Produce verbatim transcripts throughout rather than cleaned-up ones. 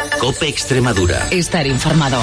COPE Extremadura. Estar informado.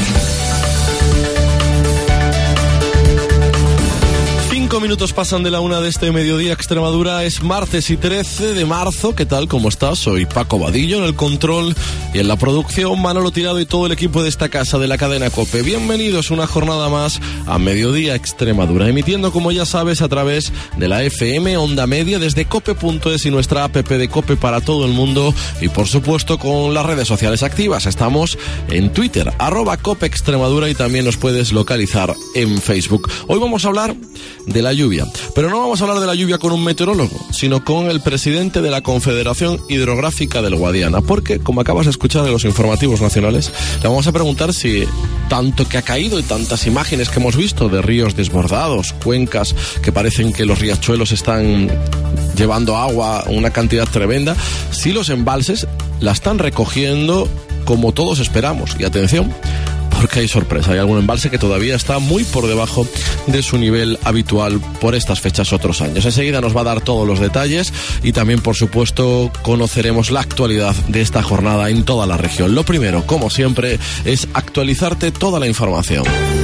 Cinco minutos pasan de la una de este mediodía. Extremadura. Es martes y trece de marzo. ¿Qué tal? ¿Cómo estás? Soy Paco Vadillo en el control y en la producción, Manolo Tirado y todo el equipo de esta casa de la cadena COPE. Bienvenidos una jornada más a Mediodía Extremadura, emitiendo, como ya sabes, a través de la F M Onda Media desde cope punto es y nuestra app de COPE para todo el mundo, y por supuesto con las redes sociales activas. Estamos en Twitter, arroba COPE Extremadura, y también nos puedes localizar en Facebook. Hoy vamos a hablar de la lluvia, pero no vamos a hablar de la lluvia con un meteorólogo, sino con el presidente de la Confederación Hidrográfica del Guadiana, porque, como acabas de escuchar en los informativos nacionales, le vamos a preguntar si tanto que ha caído y tantas imágenes que hemos visto de ríos desbordados, cuencas que parecen que los riachuelos están llevando agua, una cantidad tremenda, si los embalses la están recogiendo como todos esperamos. Y atención, porque hay sorpresa, hay algún embalse que todavía está muy por debajo de su nivel habitual por estas fechas otros años. Enseguida nos va a dar todos los detalles y también, por supuesto, conoceremos la actualidad de esta jornada en toda la región. Lo primero, como siempre, es actualizarte toda la información.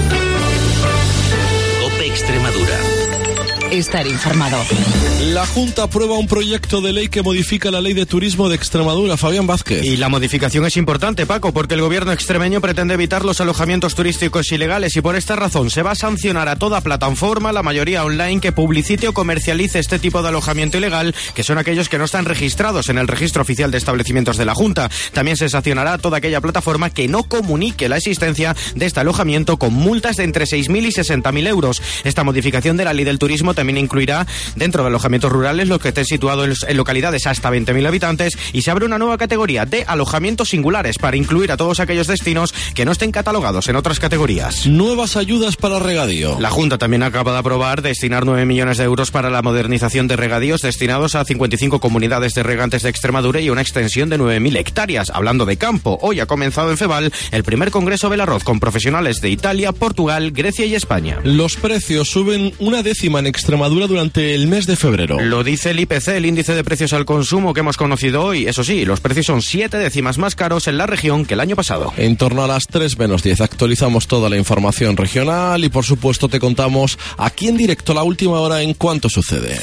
COPE Extremadura. Estar informado. La Junta aprueba un proyecto de ley que modifica la ley de turismo de Extremadura. Fabián Vázquez. Y la modificación es importante, Paco, porque el gobierno extremeño pretende evitar los alojamientos turísticos ilegales y por esta razón se va a sancionar a toda plataforma, la mayoría online, que publicite o comercialice este tipo de alojamiento ilegal, que son aquellos que no están registrados en el registro oficial de establecimientos de la Junta. También se sancionará a toda aquella plataforma que no comunique la existencia de este alojamiento, con multas de entre seis mil y sesenta mil euros. Esta modificación de la ley del turismo también incluirá dentro de alojamientos rurales los que estén situados en localidades hasta veinte mil habitantes, y se abre una nueva categoría de alojamientos singulares para incluir a todos aquellos destinos que no estén catalogados en otras categorías. Nuevas ayudas para regadío. La Junta también acaba de aprobar destinar nueve millones de euros para la modernización de regadíos destinados a cincuenta y cinco comunidades de regantes de Extremadura y una extensión de nueve mil hectáreas. Hablando de campo, hoy ha comenzado en Feval el primer congreso del arroz con profesionales de Italia, Portugal, Grecia y España. Los precios suben una décima en Extremadura durante el mes de febrero. Lo dice el I P C, el índice de precios al consumo que hemos conocido hoy. Eso sí, los precios son siete décimas más caros en la región que el año pasado. En torno a las tres menos diez actualizamos toda la información regional y, por supuesto, te contamos aquí en directo la última hora en cuanto sucede.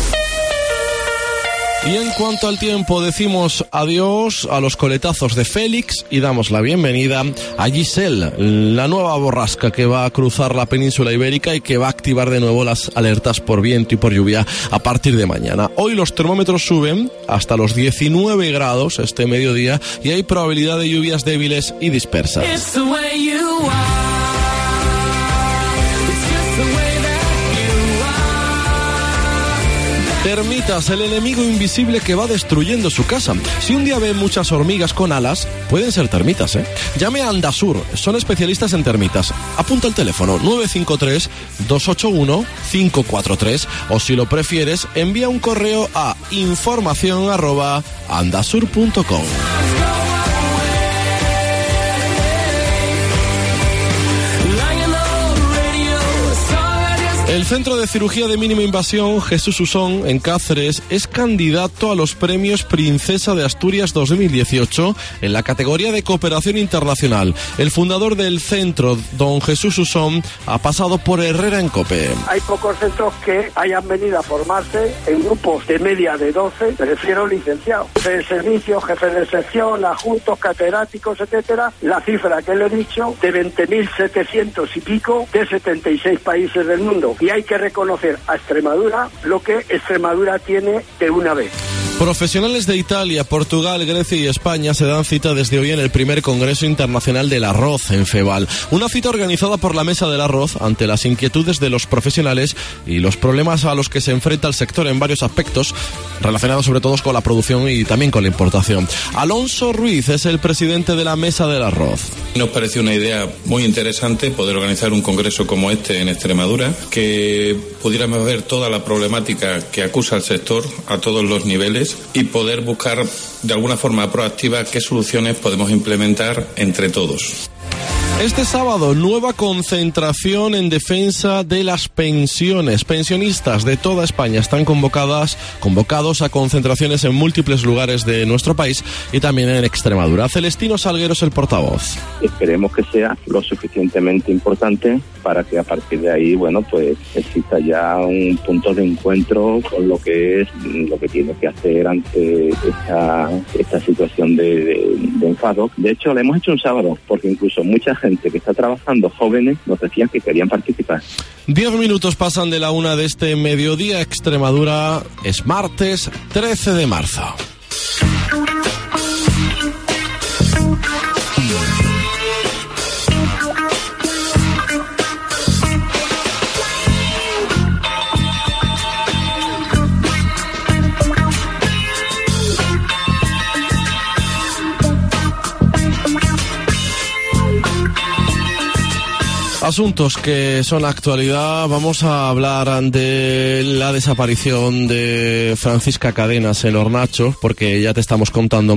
Y en cuanto al tiempo, decimos adiós a los coletazos de Félix y damos la bienvenida a Giselle, la nueva borrasca que va a cruzar la península ibérica y que va a activar de nuevo las alertas por viento y por lluvia a partir de mañana. Hoy los termómetros suben hasta los diecinueve grados este mediodía y hay probabilidad de lluvias débiles y dispersas. Termitas, el enemigo invisible que va destruyendo su casa. Si un día ve muchas hormigas con alas, pueden ser termitas, ¿eh? Llame a Andasur, son especialistas en termitas. Apunta el teléfono nueve cinco tres, dos ocho uno, cinco cuatro tres o, si lo prefieres, envía un correo a información arroba andasur punto com. El Centro de Cirugía de Mínima Invasión Jesús Usón, en Cáceres, es candidato a los premios Princesa de Asturias dos mil dieciocho en la categoría de cooperación internacional. El fundador del centro, don Jesús Usón, ha pasado por Herrera en COPE. Hay pocos centros que hayan venido a formarse en grupos de media de doce, prefiero licenciados, jefe de servicio, jefe de sección, adjuntos, catedráticos, etcétera. La cifra que le he dicho, de veinte mil setecientos y pico de setenta y seis países del mundo. Y hay que reconocer a Extremadura lo que Extremadura tiene de una vez. Profesionales de Italia, Portugal, Grecia y España se dan cita desde hoy en el primer Congreso Internacional del Arroz en Feval. Una cita organizada por la Mesa del Arroz ante las inquietudes de los profesionales y los problemas a los que se enfrenta el sector en varios aspectos, relacionados sobre todo con la producción y también con la importación. Alonso Ruiz es el presidente de la Mesa del Arroz. Nos pareció una idea muy interesante poder organizar un congreso como este en Extremadura, que pudiéramos ver toda la problemática que acusa al sector a todos los niveles y poder buscar de alguna forma proactiva qué soluciones podemos implementar entre todos. Este sábado, nueva concentración en defensa de las pensiones. Pensionistas de toda España están convocadas, convocados a concentraciones en múltiples lugares de nuestro país y también en Extremadura. Celestino Salguero es el portavoz. Esperemos que sea lo suficientemente importante para que a partir de ahí, bueno, pues exista ya un punto de encuentro con lo que es, lo que tiene que hacer ante esta, esta situación de, de, de enfado. De hecho, lo hemos hecho un sábado, porque incluso mucha gente que está trabajando, jóvenes, nos decían que querían participar. Diez minutos pasan de la una de este mediodía. Extremadura es martes trece de marzo. Asuntos que son actualidad. Vamos a hablar de la desaparición de Francisca Cadenas en Hornachos, porque ya te estamos contando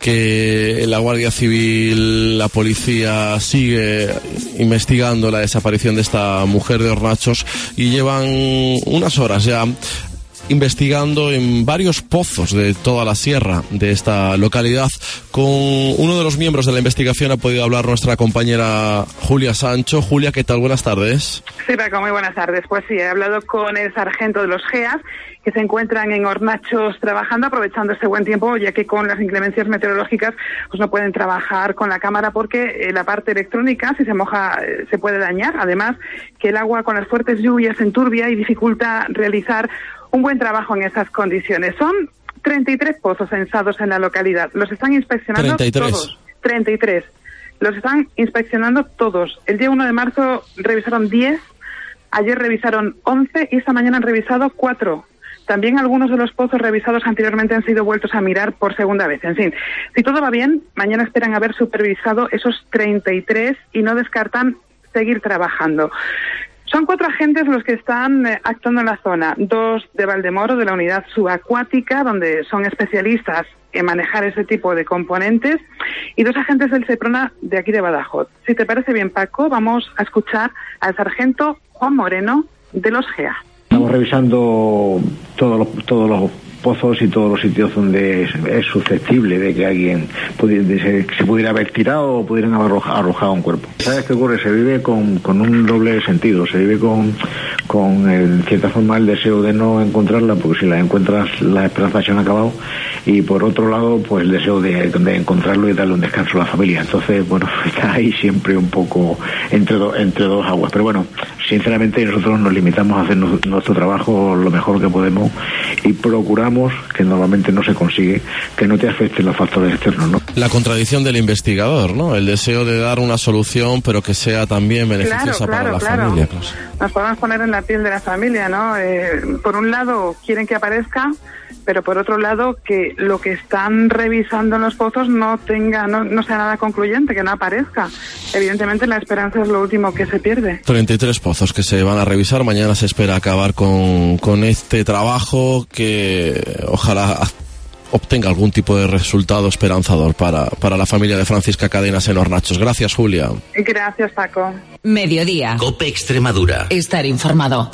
que la Guardia Civil, la policía sigue investigando la desaparición de esta mujer de Hornachos y llevan unas horas ya investigando en varios pozos de toda la sierra de esta localidad. Con uno de los miembros de la investigación ha podido hablar nuestra compañera Julia Sancho. Julia, ¿qué tal? Buenas tardes. Sí, Paco, muy buenas tardes. Pues sí, he hablado con el sargento de los G E A S, que se encuentran en Hornachos trabajando, aprovechando este buen tiempo, ya que con las inclemencias meteorológicas pues no pueden trabajar con la cámara porque eh, la parte electrónica, si se moja, eh, se puede dañar. Además, que el agua con las fuertes lluvias enturbia y dificulta realizar un buen trabajo en esas condiciones. Son treinta y tres pozos censados en la localidad. Los están inspeccionando treinta y tres. todos. treinta y tres. Los están inspeccionando todos. El día uno de marzo revisaron diez, ayer revisaron once y esta mañana han revisado cuatro. También algunos de los pozos revisados anteriormente han sido vueltos a mirar por segunda vez. En fin, si todo va bien, mañana esperan haber supervisado esos treinta y tres y no descartan seguir trabajando. Son cuatro agentes los que están eh, actuando en la zona. Dos de Valdemoro, de la unidad subacuática, donde son especialistas en manejar ese tipo de componentes, y dos agentes del Seprona de aquí de Badajoz. Si te parece bien, Paco, vamos a escuchar al sargento Juan Moreno de los G E A. Estamos revisando todos los, todos los pozos y todos los sitios donde es, es susceptible de que alguien pudiera, de se, se pudiera haber tirado o pudieran haber arrojado, arrojado un cuerpo. ¿Sabes qué ocurre? Se vive con, con un doble sentido, se vive con, con en cierta forma el deseo de no encontrarla, porque si la encuentras las esperanzas se han acabado, y por otro lado pues el deseo de, de encontrarlo y darle un descanso a la familia. Entonces, bueno, está ahí siempre un poco entre, do, entre dos aguas, pero bueno, sinceramente nosotros nos limitamos a hacer no, nuestro trabajo lo mejor que podemos y procuramos, que normalmente no se consigue, que no te afecten los factores externos, ¿no? La contradicción del investigador, ¿no? El deseo de dar una solución, pero que sea también beneficiosa claro, para claro, la claro. familia. Claro. Nos podemos poner en la piel de la familia, ¿no? Eh, por un lado, quieren que aparezca, pero por otro lado, que lo que están revisando en los pozos no tenga, no, no sea nada concluyente, que no aparezca. Evidentemente, la esperanza es lo último que se pierde. treinta y tres pozos que se van a revisar. Mañana se espera acabar con, con este trabajo que ojalá obtenga algún tipo de resultado esperanzador para, para la familia de Francisca Cadenas en Hornachos. Gracias, Julia. Gracias, Paco. Mediodía. COPE Extremadura. Estar informado.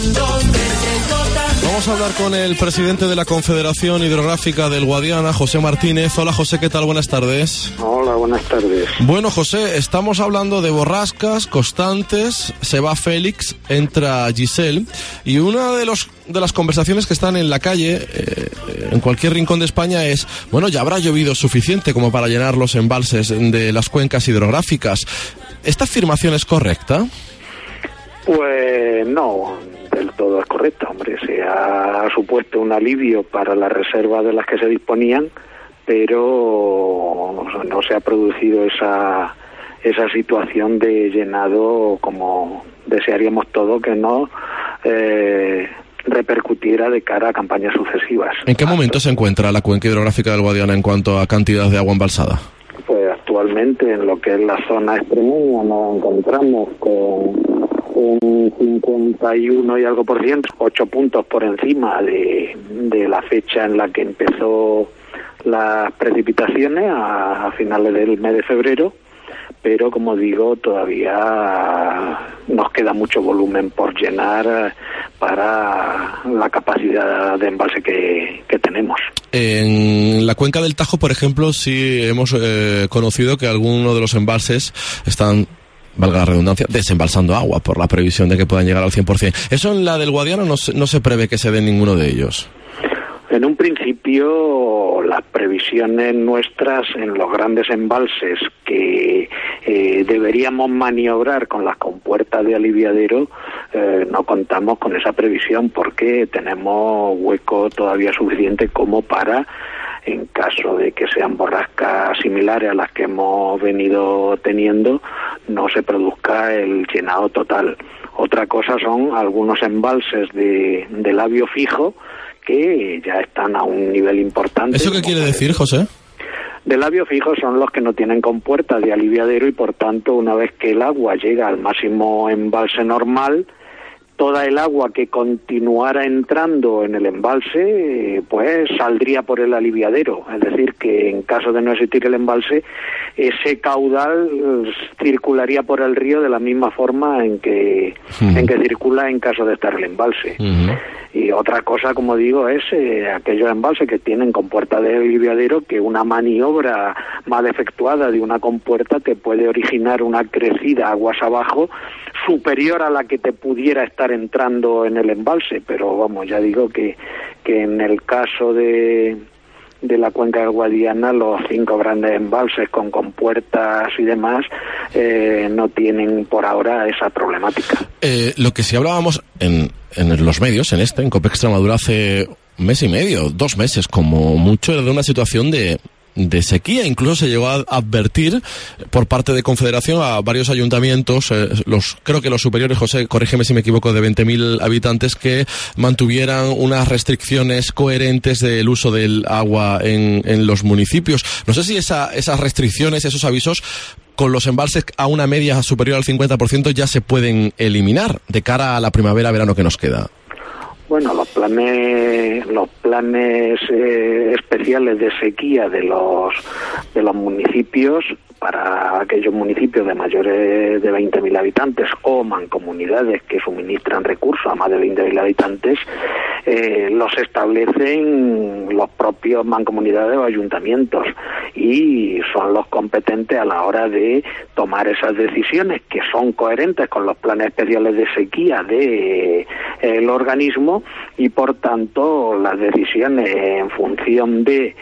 Vamos a hablar con el presidente de la Confederación Hidrográfica del Guadiana, José Martínez. Hola, José, ¿qué tal? Buenas tardes. Hola, buenas tardes. Bueno, José, estamos hablando de borrascas constantes. Se va Félix, entra Giselle, y una de los de las conversaciones que están en la calle, eh, en cualquier rincón de España, es, bueno, ya habrá llovido suficiente como para llenar los embalses de las cuencas hidrográficas. ¿Esta afirmación es correcta? Pues no, del todo es correcta, hombre. Se ha supuesto un alivio para las reservas de las que se disponían, pero no se ha producido esa esa situación de llenado como desearíamos todos que no eh, repercutiera de cara a campañas sucesivas. ¿En qué momento se encuentra la cuenca hidrográfica del Guadiana en cuanto a cantidad de agua embalsada? Pues actualmente en lo que es la zona extremeña nos encontramos con un cincuenta y uno y algo por ciento, ocho puntos por encima de, de la fecha en la que empezó las precipitaciones a, a finales del mes de febrero, pero como digo, todavía nos queda mucho volumen por llenar para la capacidad de embalse que, que tenemos. En la cuenca del Tajo, por ejemplo, sí hemos eh, conocido que algunos de los embalses están, valga la redundancia, desembalsando agua por la previsión de que puedan llegar al cien por ciento. ¿Eso en la del Guadiana no se, no se prevé que se dé ninguno de ellos? En un principio, las previsiones nuestras en los grandes embalses que eh, deberíamos maniobrar con las compuertas de aliviadero, eh, no contamos con esa previsión porque tenemos hueco todavía suficiente como para, en caso de que sean borrascas similares a las que hemos venido teniendo, no se produzca el llenado total. Otra cosa son algunos embalses de, de labio fijo que ya están a un nivel importante. ¿Eso qué quiere decir, José? De labio fijo son los que no tienen compuerta de aliviadero y por tanto una vez que el agua llega al máximo embalse normal, toda el agua que continuara entrando en el embalse pues saldría por el aliviadero, es decir que en caso de no existir el embalse, ese caudal circularía por el río de la misma forma en que uh-huh. en que circula en caso de estar el embalse. Uh-huh. Y otra cosa, como digo, es eh, aquellos embalses que tienen compuerta de aliviadero, que una maniobra mal efectuada de una compuerta te puede originar una crecida aguas abajo superior a la que te pudiera estar entrando en el embalse. Pero vamos, ya digo que, que en el caso de... de la cuenca del Guadiana, los cinco grandes embalses con compuertas y demás eh, no tienen por ahora esa problemática. Eh, lo que sí hablábamos en, en los medios, en este, en COPE Extremadura, hace un mes y medio, dos meses como mucho, era de una situación de... de sequía. Incluso se llegó a advertir por parte de Confederación a varios ayuntamientos, eh, los creo que los superiores, José, corrígeme si me equivoco, de veinte mil habitantes, que mantuvieran unas restricciones coherentes del uso del agua en, en los municipios. No sé si esa, esas restricciones, esos avisos, con los embalses a una media superior al cincuenta por ciento ya se pueden eliminar de cara a la primavera-verano que nos queda. Bueno, los planes, los planes eh, especiales de sequía de los de los municipios para aquellos municipios de mayores de veinte mil habitantes o mancomunidades que suministran recursos a más de veinte mil habitantes, eh, los establecen los propios mancomunidades o ayuntamientos y son los competentes a la hora de tomar esas decisiones que son coherentes con los planes especiales de sequía de eh, el organismo y por tanto las decisiones en función de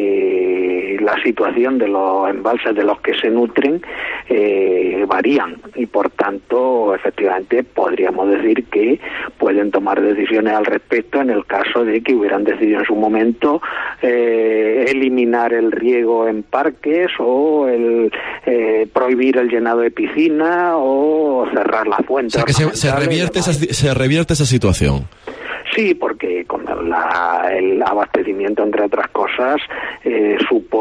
Eh, la situación de los embalses de los que se nutren eh, varían y por tanto efectivamente podríamos decir que pueden tomar decisiones al respecto en el caso de que hubieran decidido en su momento eh, eliminar el riego en parques o el eh, prohibir el llenado de piscinas o cerrar las fuentes. O sea que se, se revierte esa, se revierte esa situación. Sí, porque con la, el abastecimiento, entre otras cosas, eh,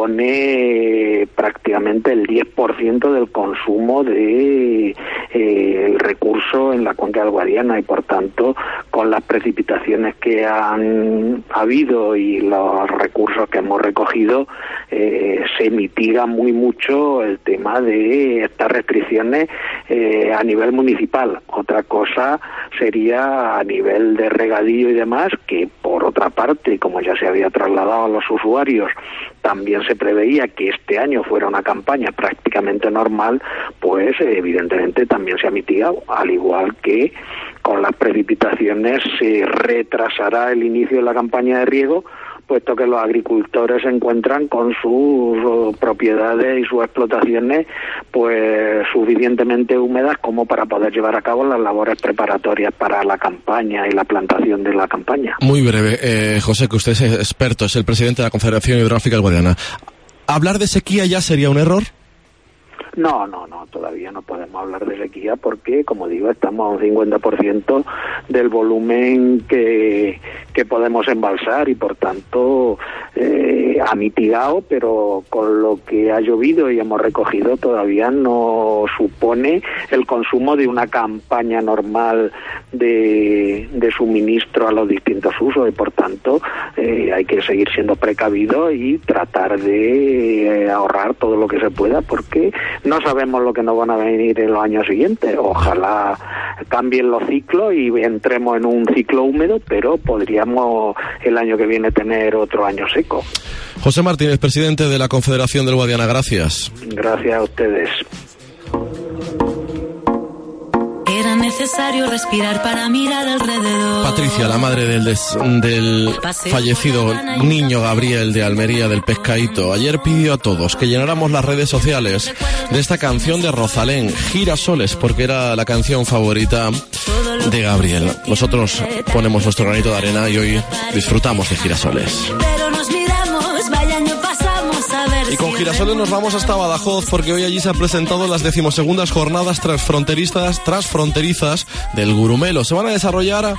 supone prácticamente el diez por ciento del consumo de eh, el recurso en la cuenca del Guadiana y, por tanto, con las precipitaciones que han habido y los recursos que hemos recogido, eh, se mitiga muy mucho el tema de estas restricciones eh, a nivel municipal. Otra cosa sería a nivel de regadío y demás, que por otra parte, como ya se había trasladado a los usuarios, también se preveía que este año fuera una campaña prácticamente normal, pues evidentemente también se ha mitigado, al igual que con las precipitaciones se retrasará el inicio de la campaña de riego, puesto que los agricultores se encuentran con sus propiedades y sus explotaciones pues suficientemente húmedas como para poder llevar a cabo las labores preparatorias para la campaña y la plantación de la campaña. Muy breve, eh, José, que usted es experto, es el presidente de la Confederación Hidrográfica del Guadiana. ¿Hablar de sequía ya sería un error? No, no, no, todavía no podemos hablar de sequía porque, como digo, estamos a un cincuenta por ciento del volumen que, que podemos embalsar y, por tanto, eh, ha mitigado, pero con lo que ha llovido y hemos recogido todavía no supone el consumo de una campaña normal de, de suministro a los distintos usos y, por tanto, eh, hay que seguir siendo precavidos y tratar de eh, ahorrar todo lo que se pueda porque no sabemos lo que nos van a venir en los años siguientes. Ojalá cambien los ciclos y entremos en un ciclo húmedo, pero podríamos el año que viene tener otro año seco. José Martínez, presidente de la Confederación del Guadiana, gracias. Gracias a ustedes. Era necesario respirar para mirar alrededor. Patricia, la madre del, des, del fallecido niño Gabriel de Almería del Pescaíto, ayer pidió a todos que llenáramos las redes sociales de esta canción de Rosalén, Girasoles, porque era la canción favorita de Gabriel. Nosotros ponemos nuestro granito de arena y hoy disfrutamos de Girasoles. Pero nos miramos, vaya año pasamos a ver. Y con Girasoles nos vamos hasta Badajoz, porque hoy allí se han presentado las decimosegundas jornadas transfronterizas, transfronterizas del Gurumelo. Se van a desarrollar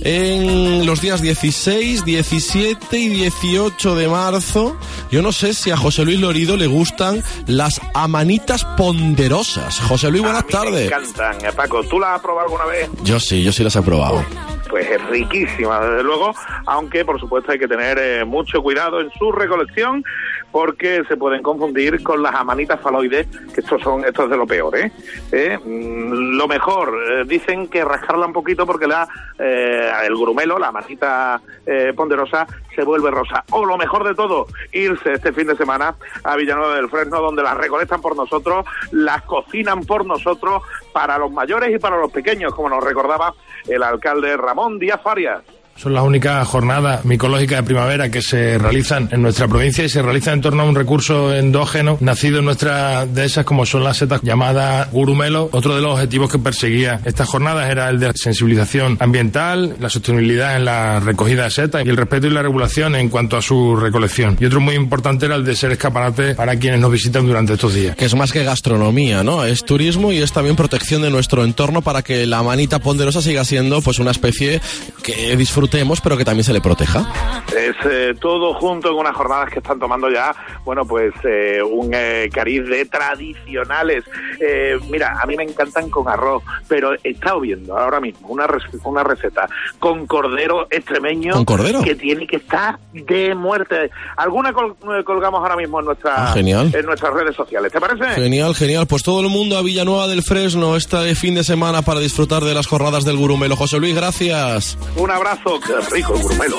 en los días dieciséis, diecisiete y dieciocho de marzo. Yo no sé si a José Luis Lorido le gustan las amanitas ponderosas. José Luis, buenas tardes. Me encantan, Paco. ¿Tú las has probado alguna vez? Yo sí, yo sí las he probado. Pues es riquísima, desde luego, aunque por supuesto hay que tener eh, mucho cuidado en su recolección, porque se pueden confundir con las amanitas faloides, que estos son estos es de lo peor, ¿eh? ¿Eh? Mm, lo mejor, eh, dicen que rascarla un poquito porque la eh, el grumelo, la amanita eh, ponderosa, se vuelve rosa. O lo mejor de todo, irse este fin de semana a Villanueva del Fresno, donde las recolectan por nosotros, las cocinan por nosotros, para los mayores y para los pequeños, como nos recordaba el alcalde Ramón Díaz Farias. Son las únicas jornadas micológicas de primavera que se realizan en nuestra provincia y se realizan en torno a un recurso endógeno nacido en nuestra dehesas, como son las setas llamadas gurumelo. Otro de los objetivos que perseguía estas jornadas era el de sensibilización ambiental, la sostenibilidad en la recogida de setas y el respeto y la regulación en cuanto a su recolección. Y otro muy importante era el de ser escaparate para quienes nos visitan durante estos días. Que es más que gastronomía, ¿no? Es turismo y es también protección de nuestro entorno para que la amanita ponderosa siga siendo pues una especie que disfruta pero que también se le proteja. Es eh, todo junto en unas jornadas que están tomando ya, bueno, pues eh, un eh, cariz de tradicionales. Eh, mira, a mí me encantan con arroz, pero he estado viendo ahora mismo una, una receta con cordero extremeño. ¿Con cordero? Que tiene que estar de muerte. Alguna col colgamos ahora mismo en, nuestra, ah, genial. en nuestras redes sociales. ¿Te parece? Genial, genial. Pues todo el mundo a Villanueva del Fresno este fin de semana para disfrutar de las jornadas del Gurumelo. José Luis, gracias. Un abrazo. Qué rico el gurumelo.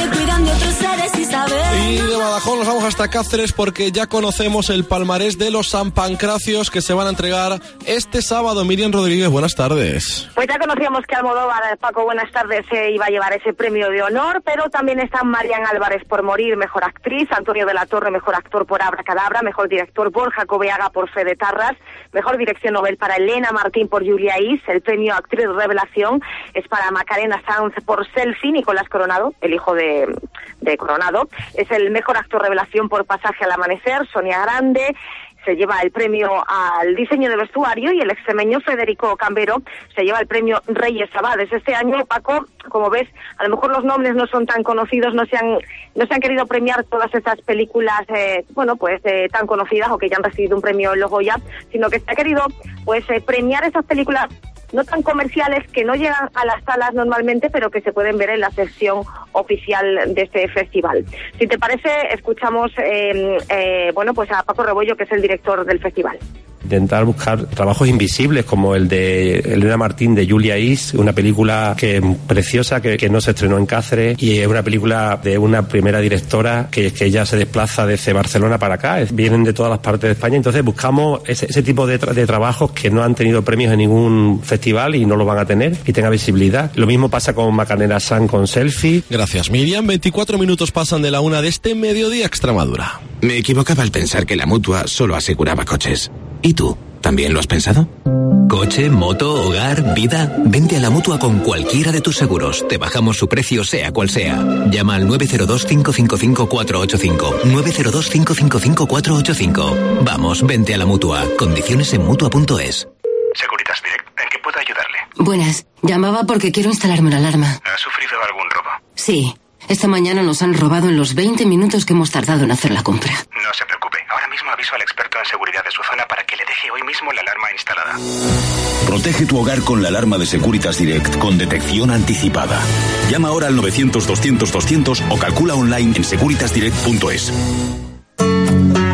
Y de Badajoz nos vamos hasta Cáceres, porque ya conocemos el palmarés de los San Pancracios que se van a entregar este sábado. Miriam Rodríguez, buenas tardes. Pues ya conocíamos que Almodóvar, Paco, buenas tardes, se iba a llevar ese premio de honor, pero también están Marian Álvarez por Morir, mejor actriz, Antonio de la Torre, mejor actor por Abracadabra, mejor director Borja Coveaga por Fe de Tarras, mejor dirección Nobel para Elena Martín por Julia Is, el premio Actriz Revelación es para Macarena Sanz por Selfie. Nicolás Coronado, el hijo de, de Coronado, es el mejor actor revelación por Pasaje al Amanecer. Sonia Grande se lleva el premio al diseño de vestuario y el extremeño Federico Cambero se lleva el premio Reyes Abades. Este año, Paco, como ves, a lo mejor los nombres no son tan conocidos, no se han no se han querido premiar todas estas películas, eh, bueno, pues eh, tan conocidas o que ya han recibido un premio en los Goya, sino que se ha querido, pues, eh, premiar esas películas no tan comerciales, que no llegan a las salas normalmente, pero que se pueden ver en la sección oficial de este festival. Si te parece, escuchamos eh, eh, bueno, pues a Paco Rebollo, que es el director del festival. Intentar buscar trabajos invisibles como el de Elena Martín de Julia Is, una película que preciosa que, que no se estrenó en Cáceres, y es una película de una primera directora que, que ella se desplaza desde Barcelona para acá, es, vienen de todas las partes de España. Entonces buscamos ese, ese tipo de, tra de trabajos que no han tenido premios en ningún festival y no lo van a tener, y tenga visibilidad. Lo mismo pasa con Macarena Sanz con Selfie. Gracias, Miriam. veinticuatro minutos pasan de la una de este mediodía Extremadura. Me equivocaba al pensar que la Mutua solo aseguraba coches. ¿Y tú? ¿También lo has pensado? Coche, moto, hogar, vida. Vente a la Mutua con cualquiera de tus seguros. Te bajamos su precio, sea cual sea. Llama al nueve cero dos, cinco cinco cinco, cuatro ocho cinco. nueve cero dos, cinco cinco cinco, cuatro ocho cinco. Vamos, vente a la Mutua. Condiciones en mutua punto es. Securitas Direct, ¿en qué puedo ayudarle? Buenas. Llamaba porque quiero instalarme una alarma. ¿Ha sufrido algún robo? Sí. Esta mañana nos han robado en los veinte minutos que hemos tardado en hacer la compra. No se preocupe. Ahora mismo aviso al experto en seguridad de su zona para que le deje hoy mismo la alarma instalada. Protege tu hogar con la alarma de Securitas Direct con detección anticipada. Llama ahora al novecientos, doscientos, doscientos o calcula online en securitas direct punto es.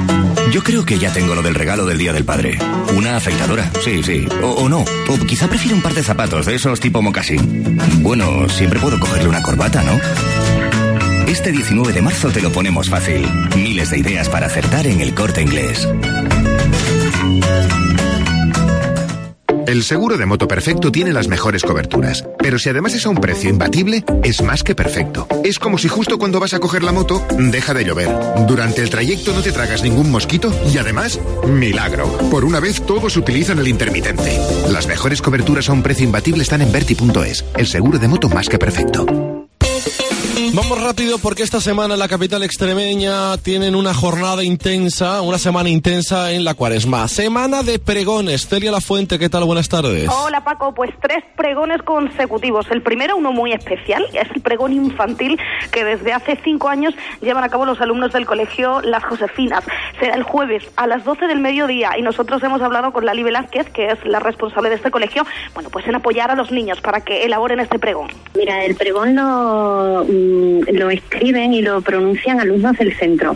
Yo creo que ya tengo lo del regalo del Día del Padre. Una afeitadora, sí, sí. O, o no. O quizá prefiero un par de zapatos de esos tipo mocasín. Bueno, siempre puedo cogerle una corbata, ¿no? Este diecinueve de marzo te lo ponemos fácil. Miles de ideas para acertar en El Corte Inglés. El seguro de moto perfecto tiene las mejores coberturas, pero si además es a un precio imbatible, es más que perfecto. Es como si justo cuando vas a coger la moto, deja de llover. Durante el trayecto no te tragas ningún mosquito y además, milagro. Por una vez todos utilizan el intermitente. Las mejores coberturas a un precio imbatible están en Verti punto es, el seguro de moto más que perfecto. Vamos rápido porque esta semana en la capital extremeña tienen una jornada intensa, una semana intensa en la Cuaresma. Semana de pregones. Celia Lafuente, ¿qué tal? Buenas tardes. Hola Paco, pues tres pregones consecutivos. El primero, uno muy especial, es el pregón infantil que desde hace cinco años llevan a cabo los alumnos del colegio Las Josefinas. Será el jueves a las doce del mediodía y nosotros hemos hablado con Lali Velázquez, que es la responsable de este colegio, bueno, pues en apoyar a los niños para que elaboren este pregón. Mira, el pregón lo... lo escriben y lo pronuncian alumnos del centro.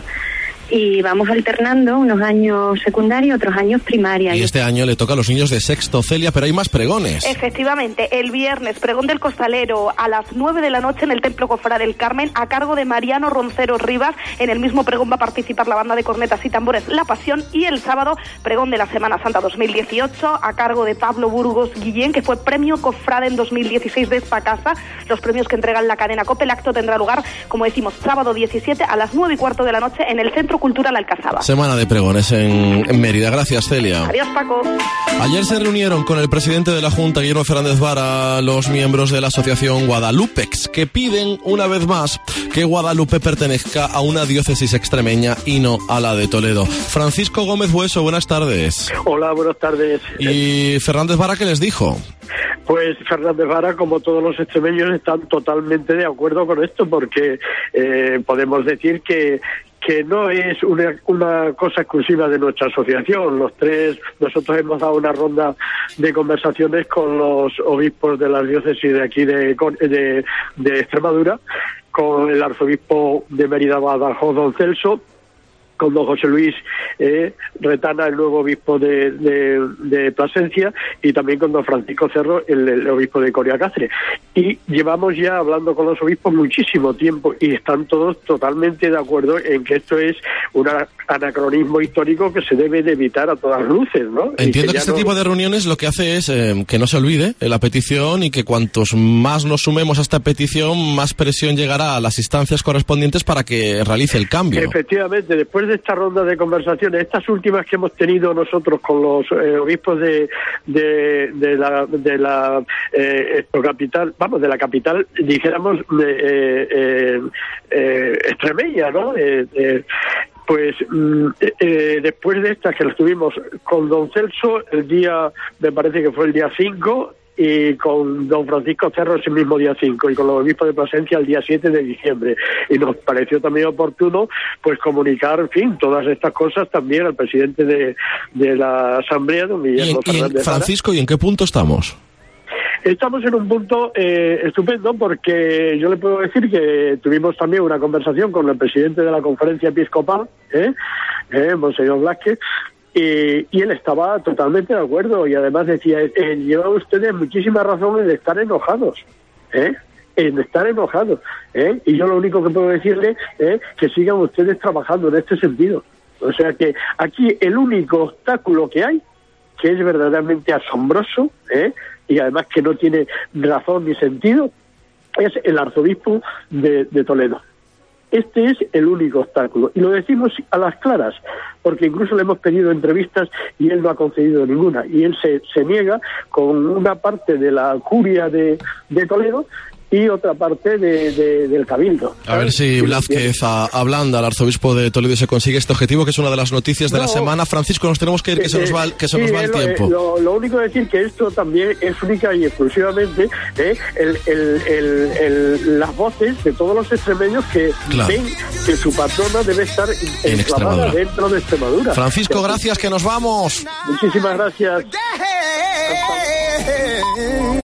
Y vamos alternando unos años secundarios, otros años primaria. Y este año le toca a los niños de sexto, Celia, pero hay más pregones. Efectivamente, el viernes, pregón del costalero a las nueve de la noche en el Templo Cofrade del Carmen, a cargo de Mariano Roncero Rivas. En el mismo pregón va a participar la banda de cornetas y tambores La Pasión. Y el sábado, pregón de la Semana Santa dos mil dieciocho, a cargo de Pablo Burgos Guillén, que fue premio Cofrade en dos mil dieciséis de Espacasa. Los premios que entregan la cadena COPE. El acto tendrá lugar, como decimos, sábado diecisiete a las nueve y cuarto de la noche en el Centro Cultural Alcazaba. Semana de pregones en, en Mérida. Gracias, Celia. Adiós, Paco. Ayer se reunieron con el presidente de la Junta, Guillermo Fernández Vara, los miembros de la asociación Guadalupex, que piden una vez más que Guadalupe pertenezca a una diócesis extremeña y no a la de Toledo. Francisco Gómez Bueso, buenas tardes. Hola, buenas tardes. ¿Y Fernández Vara qué les dijo? Pues Fernández Vara, como todos los extremeños, están totalmente de acuerdo con esto, porque eh, podemos decir que que no es una, una cosa exclusiva de nuestra asociación. Los tres, nosotros hemos dado una ronda de conversaciones con los obispos de las diócesis de aquí de, de, de Extremadura, con el arzobispo de Mérida Badajoz, don Celso, con don José Luis eh, Retana, el nuevo obispo de, de, de Plasencia, y también con don Francisco Cerro, el, el obispo de Coria Cáceres. Y llevamos ya hablando con los obispos muchísimo tiempo y están todos totalmente de acuerdo en que esto es un anacronismo histórico que se debe de evitar a todas luces, ¿no? Entiendo que, que este no... tipo de reuniones lo que hace es eh, que no se olvide eh, la petición, y que cuantos más nos sumemos a esta petición, más presión llegará a las instancias correspondientes para que realice el cambio. Efectivamente, después de esta ronda de conversaciones, estas últimas que hemos tenido nosotros con los eh, obispos de, de, de la, de la eh, capital, vamos, de la capital, dijéramos, eh, eh, eh, extremeña, ¿no? Eh, eh, Pues eh, eh, después de estas que las tuvimos con don Celso el día, me parece que fue el día cinco, y con don Francisco Cerro ese mismo día cinco, y con los obispos de Plasencia el día siete de diciembre. Y nos pareció también oportuno pues comunicar, en fin, todas estas cosas también al presidente de, de la Asamblea, don Guillermo ¿Y en, Fernández y en, Francisco, ¿y en qué punto estamos? Estamos en un punto eh, estupendo, porque yo le puedo decir que tuvimos también una conversación con el presidente de la Conferencia Episcopal, ¿eh? Eh, Monseñor Blasquez, y, y él estaba totalmente de acuerdo, y además decía, eh, llevan ustedes muchísimas razones de estar enojados, ¿eh? en estar enojados, ¿eh? Y yo lo único que puedo decirle es que sigan ustedes trabajando en este sentido. O sea que aquí el único obstáculo que hay, que es verdaderamente asombroso, ¿eh? y además que no tiene razón ni sentido, es el arzobispo de, de Toledo. Este es el único obstáculo, y lo decimos a las claras, porque incluso le hemos pedido entrevistas y él no ha concedido ninguna, y él se, se niega con una parte de la curia de, de Toledo y otra parte de, de, del Cabildo. A ver si Blázquez a, ablanda al arzobispo de Toledo y se consigue este objetivo, que es una de las noticias de no, la semana. Francisco, nos tenemos que ir, que eh, se nos va, que se sí, nos va el lo, tiempo. Eh, lo, lo único es decir que esto también es única y exclusivamente eh, el, el, el, el, las voces de todos los extremeños que claro. ven que su patrona debe estar en Extremadura, dentro de Extremadura. Francisco, gracias, que nos vamos. Muchísimas gracias.